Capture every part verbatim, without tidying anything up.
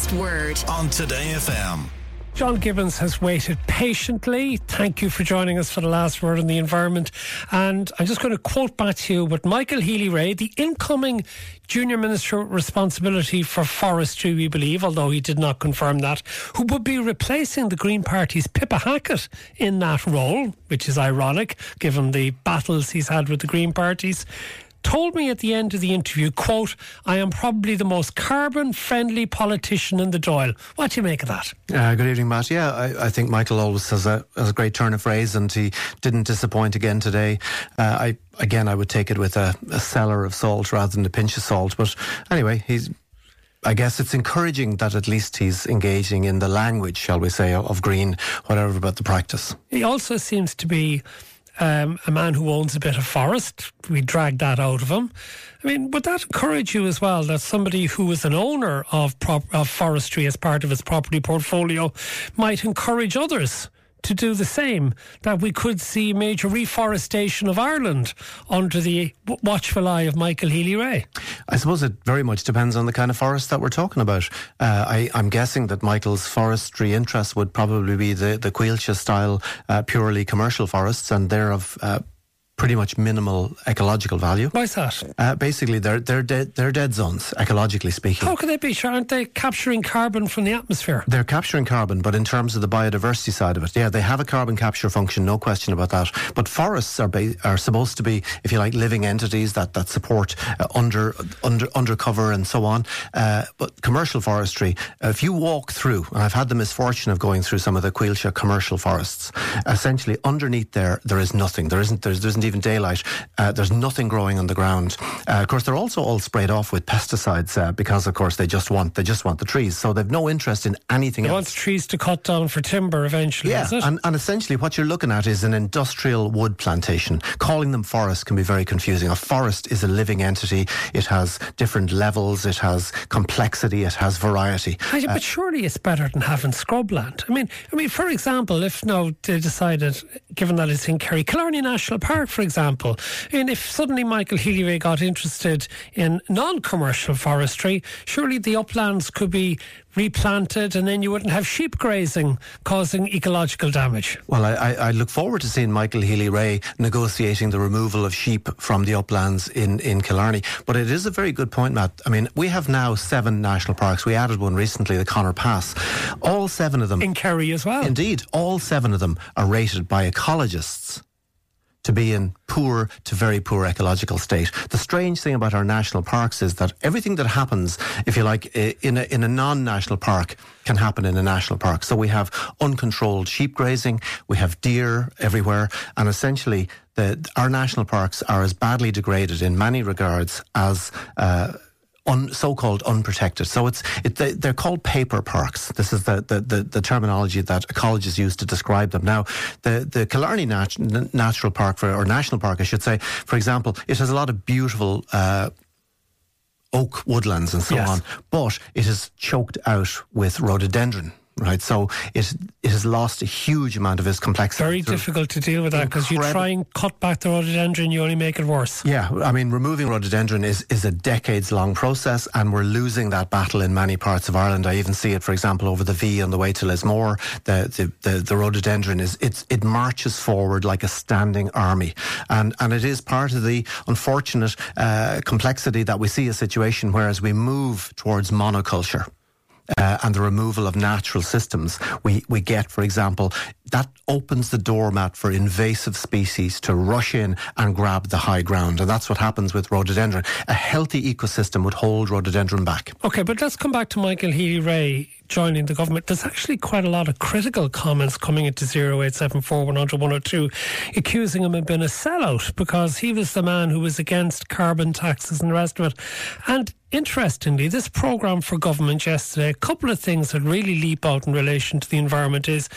last word on Today F M. John Gibbons has waited patiently. Thank you for joining us for the last word on the environment. And I'm just going to quote back to you, but Michael Healy-Rae, the incoming Junior Minister with responsibility for forestry, we believe, although he did not confirm that, who would be replacing the Green Party's Pippa Hackett in that role, which is ironic given the battles he's had with the Green Parties, told me at the end of the interview, quote, I am probably the most carbon-friendly politician in the Dáil. What do you make of that? Uh, good evening, Matt. Yeah, I, I think Michael always has a, has a great turn of phrase, and he didn't disappoint again today. Uh, I Again, I would take it with a, a cellar of salt rather than a pinch of salt. But anyway, he's... I guess it's encouraging that at least he's engaging in the language, shall we say, of green, whatever about the practice. He also seems to be Um, a man who owns a bit of forest. We dragged that out of him. I mean, would that encourage you as well, that somebody who is an owner of, prop- of forestry as part of his property portfolio might encourage others to do the same, that we could see major reforestation of Ireland under the watchful eye of Michael Healy-Rae? I suppose it very much depends on the kind of forest that we're talking about. Uh, I, I'm guessing that Michael's forestry interest would probably be the, the Coillte style uh, purely commercial forests, and they're of uh, pretty much minimal ecological value. Why is that? Uh, basically, they're they're dead, they're dead zones, ecologically speaking. How can they be? Sure, aren't they capturing carbon from the atmosphere? They're capturing carbon, but in terms of the biodiversity side of it, yeah, they have a carbon capture function, no question about that. But forests are ba- are supposed to be, if you like, living entities that that support uh, under under undercover and so on. Uh, but commercial forestry, uh, if you walk through, and I've had the misfortune of going through some of the Coillte commercial forests, essentially underneath there there is nothing. There isn't. There's, there isn't even daylight. Uh, there's nothing growing on the ground. Uh, of course, they're also all sprayed off with pesticides uh, because, of course, they just want they just want the trees. So they've no interest in anything they else. Want trees to cut down for timber eventually. Yeah, is it? and, and essentially what you're looking at is an industrial wood plantation. Calling them forests can be very confusing. A forest is a living entity. It has different levels. It has complexity. It has variety. But Uh, surely it's better than having scrubland. I mean, I mean, for example, if now they decided, given that it's in Kerry, Killarney National Park, for example, and if suddenly Michael Healy-Rae got interested in non-commercial forestry, surely the uplands could be replanted and then you wouldn't have sheep grazing causing ecological damage. Well, I, I, I look forward to seeing Michael Healy-Rae negotiating the removal of sheep from the uplands in, in Killarney. But it is a very good point, Matt. I mean, we have now seven national parks. We added one recently, the Connor Pass. All seven of them... In Kerry as well. Indeed. All seven of them are rated by ecologists to be in poor to very poor ecological state. The strange thing about our national parks is that everything that happens, if you like, in a, in a non-national park can happen in a national park. So we have uncontrolled sheep grazing, we have deer everywhere, and essentially the, our national parks are as badly degraded in many regards as... Uh, Un, so-called unprotected. So it's it, they, they're called paper parks. This is the, the, the, the terminology that ecologists use to describe them. Now, the, the Killarney Nat- Natural Park, for, or National Park, I should say, for example, it has a lot of beautiful uh, oak woodlands and so yes. on, but it is choked out with rhododendron. Right, so it it has lost a huge amount of its complexity. Very difficult to deal with that because you try and cut back the rhododendron, you only make it worse. Yeah, I mean, removing rhododendron is, is a decades-long process, and we're losing that battle in many parts of Ireland. I even see it, for example, over the V on the way to Lismore. The the, the, the rhododendron is it's it marches forward like a standing army, and and it is part of the unfortunate uh, complexity that we see a situation where as we move towards monoculture. Uh, and the removal of natural systems, we, we get, for example, that opens the doormat for invasive species to rush in and grab the high ground. And that's what happens with rhododendron. A healthy ecosystem would hold rhododendron back. OK, but let's come back to Michael Healy-Rae joining the government. There's actually quite a lot of critical comments coming into zero eight seven four one hundred one oh two accusing him of being a sellout because he was the man who was against carbon taxes and the rest of it. And interestingly, this programme for government yesterday, a couple of things that really leap out in relation to the environment is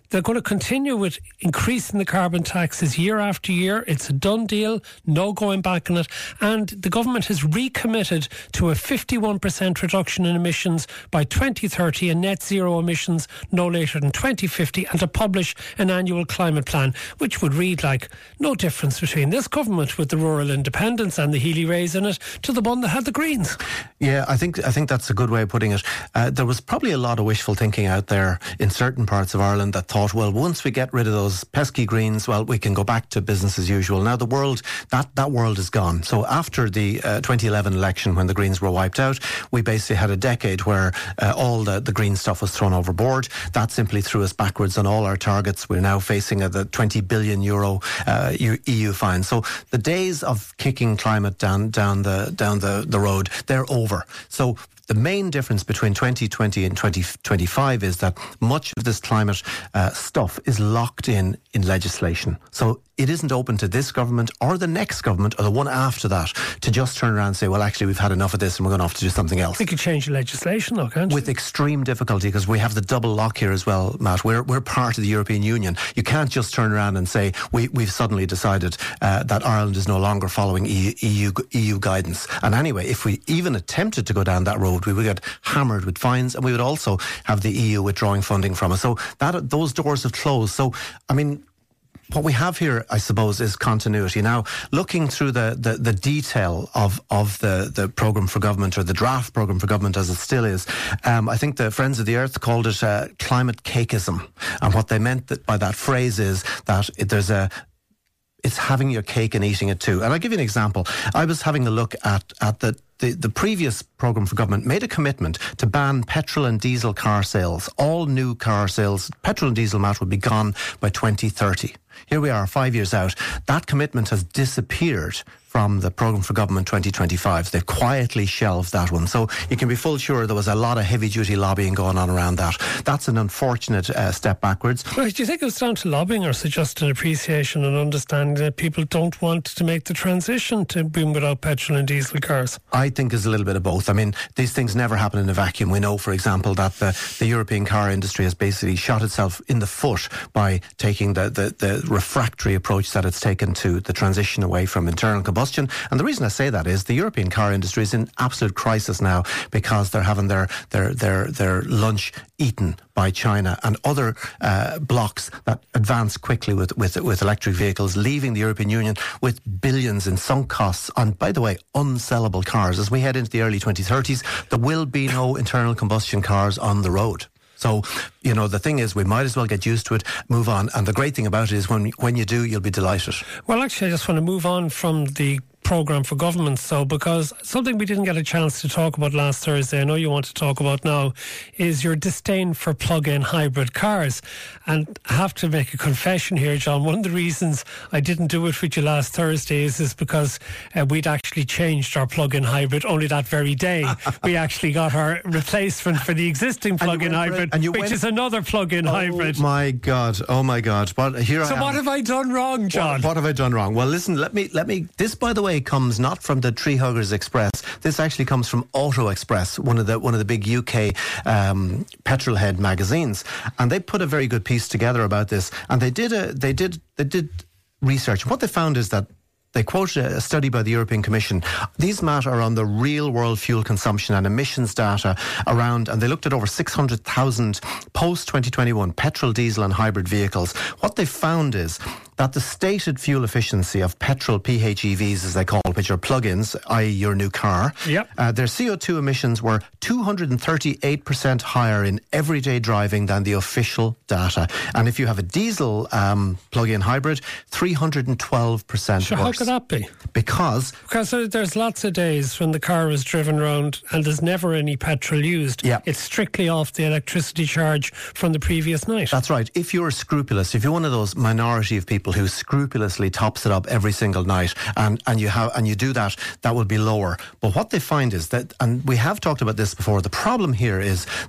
they're going to continue with increasing the carbon taxes year after year. It's a done deal, no going back on it. And the government has recommitted to a fifty-one percent reduction in emissions by twenty thirty and net zero emissions no later than twenty fifty, and to publish an annual climate plan, which would read like no difference between this government with the rural independents and the Healy-Raes in it to the one that had the Greens. Yeah, I think I think that's a good way of putting it. Uh, there was probably a lot of wishful thinking out there in certain parts of Ireland that thought, well, once we get rid of those pesky Greens, well, we can go back to business as usual. Now the world, that, that world is gone. So after the uh, twenty eleven election, when the Greens were wiped out, we basically had a decade where uh, all the, the green stuff was thrown overboard. That simply threw us backwards on all our targets. We're now facing a the twenty billion euro uh, E U fine. So the days of kicking climate down down the down the, the road, they're over. So the main difference between twenty twenty and twenty twenty-five is that much of this climate uh, stuff is locked in in legislation. So it isn't open to this government or the next government or the one after that to just turn around and say, well, actually, we've had enough of this and we're going to have to do something else. We could change the legislation, though, can't we? With extreme difficulty, because we have the double lock here as well, Matt. We're we're part of the European Union. You can't just turn around and say, we, we've suddenly decided uh, that Ireland is no longer following E U, E U guidance. And anyway, if we even attempted to go down that road, we would get hammered with fines, and we would also have the E U withdrawing funding from us. So that those doors have closed. So, I mean, what we have here, I suppose, is continuity. Now, looking through the, the, the detail of, of the, the programme for government, or the draft programme for government as it still is, um, I think the Friends of the Earth called it uh, climate cakeism. And what they meant that, by that phrase is that it, there's a it's having your cake and eating it too. And I'll give you an example. I was having a look at, at the The, the previous programme for government made a commitment to ban petrol and diesel car sales. All new car sales, petrol and diesel, Matt, would be gone by twenty thirty. Here we are, five years out. That commitment has disappeared from the programme for government twenty twenty-five. They've quietly shelved that one. So you can be full sure there was a lot of heavy-duty lobbying going on around that. That's an unfortunate uh, step backwards. Well, do you think it was down to lobbying, or is it just an appreciation and understanding that people don't want to make the transition to being without petrol and diesel cars? I think it's a little bit of both. I mean, these things never happen in a vacuum. We know, for example, that the, the European car industry has basically shot itself in the foot by taking the, the, the refractory approach that it's taken to the transition away from internal combustion. And the reason I say that is the European car industry is in absolute crisis now, because they're having their their their, their lunch eaten by China and other uh, blocks that advance quickly with, with with electric vehicles, leaving the European Union with billions in sunk costs on, by the way, unsellable cars. As we head into the early twenty thirties, there will be no internal combustion cars on the road. So, you know, the thing is, we might as well get used to it, move on. And the great thing about it is when when you do, you'll be delighted. Well, actually, I just want to move on from the programme for government, so because something we didn't get a chance to talk about last Thursday, I know you want to talk about now, is your disdain for plug-in hybrid cars. And I have to make a confession here, John. One of the reasons I didn't do it with you last Thursday is, is because uh, we'd actually changed our plug-in hybrid only that very day. We actually got our replacement for the existing plug-in hybrid, which went, is another plug-in oh hybrid. Oh my God, oh my God. But here so I am. what have I done wrong, John? What, what have I done wrong? Well, listen, let me, let me, this, by the way, comes not from the Tree Huggers Express. This actually comes from Auto Express, one of the one of the big U K um, petrolhead magazines, and they put a very good piece together about this. And they did a they did they did research. What they found is that they quoted a study by the European Commission. These matter are on the real-world fuel consumption and emissions data around, and they looked at over six hundred thousand post twenty twenty-one petrol, diesel and hybrid vehicles. What they found is that the stated fuel efficiency of petrol P H E Vs, as they call it, which are plug-ins, that is your new car, yep. uh, their C O two emissions were two hundred thirty-eight percent higher in everyday driving than the official data. And if you have a diesel um, plug-in hybrid, three hundred twelve percent so worse. How could that be? Because... Because there's lots of days when the car is driven around and there's never any petrol used. Yeah. It's strictly off the electricity charge from the previous night. That's right. If you're scrupulous, if you're one of those minority of people who scrupulously tops it up every single night, and, and you have and you do that, that will be lower. But what they find is that, and we have talked about this before, the problem here is that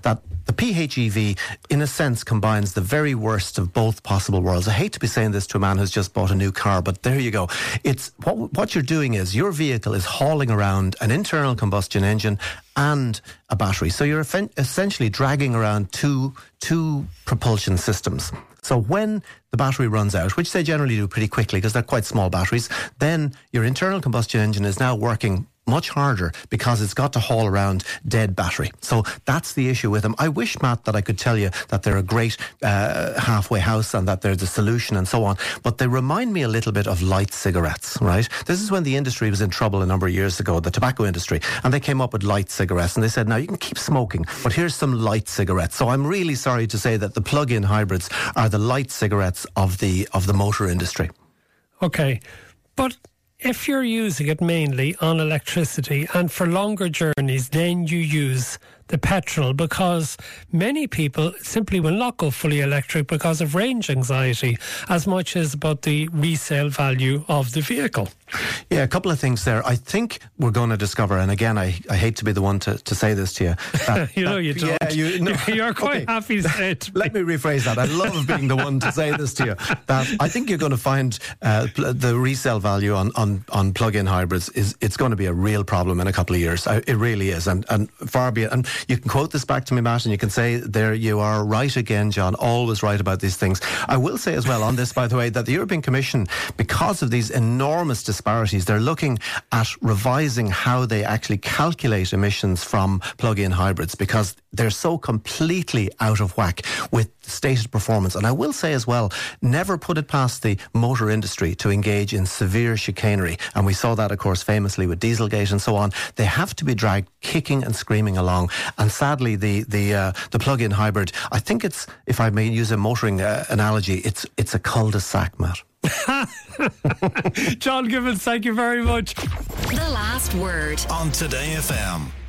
the P H E V, in a sense, combines the very worst of both possible worlds. I hate to be saying this to a man who's just bought a new car, but there you go. It's what, what you're doing is your vehicle is hauling around an internal combustion engine and a battery. So you're essentially dragging around two two propulsion systems. So when the battery runs out, which they generally do pretty quickly because they're quite small batteries, then your internal combustion engine is now working much harder because it's got to haul around dead battery. So that's the issue with them. I wish, Matt, that I could tell you that they're a great uh, halfway house and that they're the solution and so on, but they remind me a little bit of light cigarettes, right? This is when the industry was in trouble a number of years ago, the tobacco industry, and they came up with light cigarettes and they said, now you can keep smoking, but here's some light cigarettes. So I'm really sorry to say that the plug-in hybrids are the light cigarettes of the of the motor industry. Okay, but if you're using it mainly on electricity and for longer journeys, then you use the petrol, because many people simply will not go fully electric because of range anxiety as much as about the resale value of the vehicle. Yeah, a couple of things there. I think we're going to discover, and again, I, I hate to be the one to, to say this to you. That, you know that, you don't. Yeah, you, no, You're quite okay. happy to say it. Let me rephrase that. I love being the one to say this to you. That I think you're going to find uh, the resale value on, on, on plug-in hybrids is it's going to be a real problem in a couple of years. I, it really is. And, and far be it. And you can quote this back to me, Matt, and you can say, there you are right again, John, always right about these things. I will say as well on this, by the way, that the European Commission, because of these enormous disparities, they're looking at revising how they actually calculate emissions from plug-in hybrids, because they're so completely out of whack with stated performance. And I will say as well, never put it past the motor industry to engage in severe chicanery. And we saw that, of course, famously with Dieselgate and so on. They have to be dragged kicking and screaming along. And sadly, the the uh, the plug-in hybrid, I think it's, if I may use a motoring uh, analogy, it's it's a cul-de-sac, Matt. John Gibbons, thank you very much. The Last Word on Today F M.